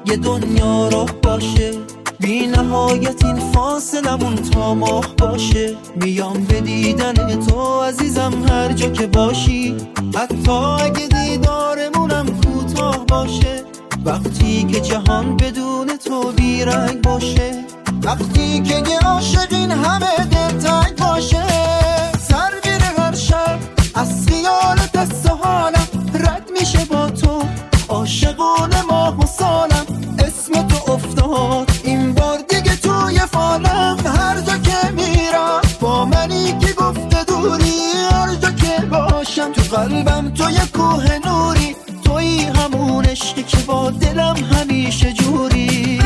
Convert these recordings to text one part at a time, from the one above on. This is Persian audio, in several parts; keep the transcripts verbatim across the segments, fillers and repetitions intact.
یه دنیا راه باشه، بی نهایت این فاصلمون تا ماه باشه. میام به دیدن تو عزیزم هر جا که باشی، حتی اگه دیدارمونم کوتاه باشه. وقتی که جهان بدون تو بیرنگ باشه، وقتی که یه عاشقین همه دلتنگ باشه. سر میره هر شب از خیال دست و حالم، رد میشه با تو عاشقونه ماه و سالم. اسم تو افتاد این بار دیگه توی فالم. هر جا که میرم با منی که گفته دوری، هر جا که باشم تو قلبم تو یه کوه نوری. توی همون عشقی که با دلم همیشه جوری.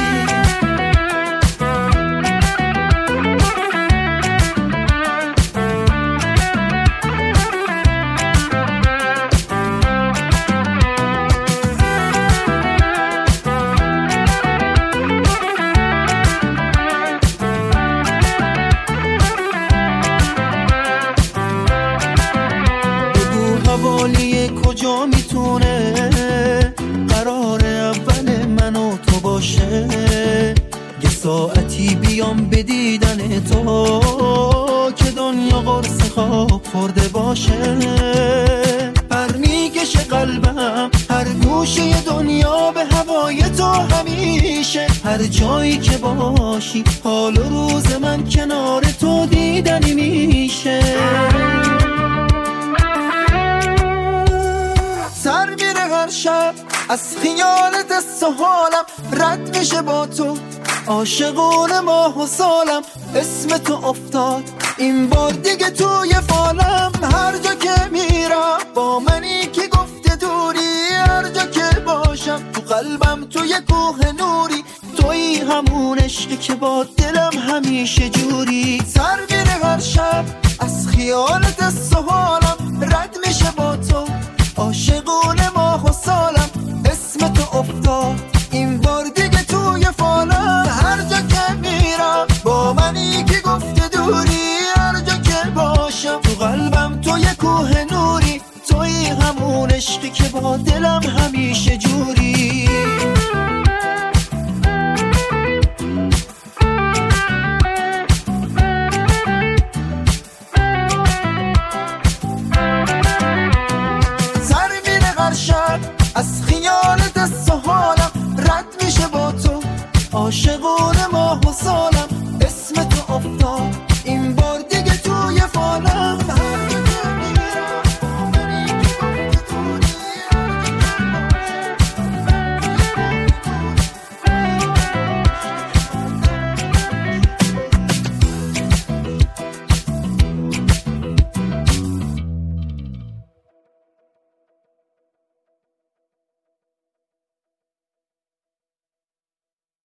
حوالی کجا میتونه قرار اول من و تو باشه؟ یه ساعتی بیام به دیدن تو که دنیا قرص خواب خورده باشه. پر میکشه قلبم هر گوشه دنیا به هوای تو همیشه. هر جایی که باشی حال و روز من کنار تو دیدنی میشه. سر میره هر شب از خیال دست و حالم، رد میشه با تو عاشقونه ماه و سالم. اسم تو افتاد این بار دیگه توی فالم. هر جا که میرم با منی که گفته دوری، هر جا که باشم تو قلبم تو یه کوه نوری. توی همون عشقی که با دلم همیشه جوری. سر میره هر شب از خیال دست و حالم، رد میشه با تو عاشقونه ماه و سالم. اسم تو افتاد این بار دیگه توی فالم. هر جا که میرم با منی که گفته دوری، هر جا که باشم تو قلبم تو یه کوه نوری. توی همون عشقی که با دلم همیشه جوری. از خیال دست و حالم، رد میشه با تو عاشقونه ماه و سالم. اسم تو افتاد